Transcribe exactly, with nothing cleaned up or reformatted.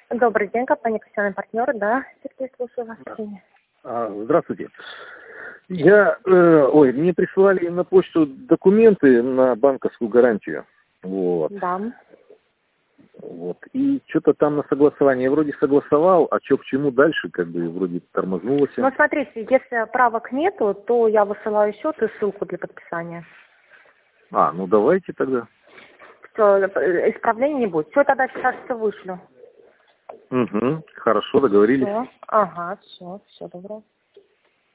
Добрый день, компания «Профессиональный партнер». Да, Сергей, слушаю вас. А, здравствуйте. Я, э, ой, мне прислали на почту документы на банковскую гарантию. Вот. Да. Вот. И что-то там на согласование я вроде согласовал, а что к чему дальше, как бы вроде тормознулось. Ну, смотрите, если правок нету, то я высылаю счет и ссылку для подписания. А, ну давайте тогда. Все, исправления не будет. Все, тогда сейчас все вышлю. Угу, хорошо, договорились. Все. Ага, все, все добро.